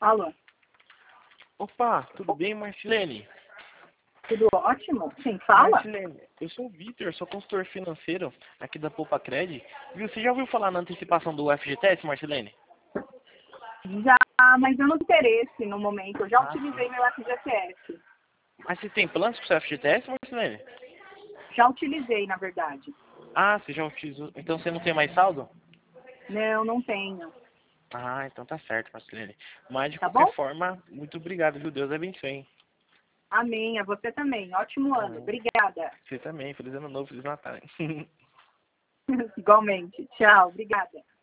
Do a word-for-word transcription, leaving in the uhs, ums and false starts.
Alô? Opa, tudo bem, Marcilene? Tudo ótimo? Quem fala? Marcilene, eu sou o Vitor, sou consultor financeiro aqui da Poupa Cred. Viu, você já ouviu falar na antecipação do F G T S, Marcilene? Já, mas eu não tenho interesse no momento. Eu já Ah, utilizei meu F G T S. Mas você tem planos para o seu F G T S, Marcilene? Já utilizei, na verdade. Ah, você já utilizou. Então você não tem mais saldo? Não, não tenho. Ah, então tá certo, Marcilene. Mas de Tá qualquer bom? forma, muito obrigado, viu? Deus abençoe, hein? Amém. A você também. Ótimo ano. Ah, Obrigada. você também. Feliz ano novo, Feliz Natal, hein? Igualmente. Tchau. Obrigada.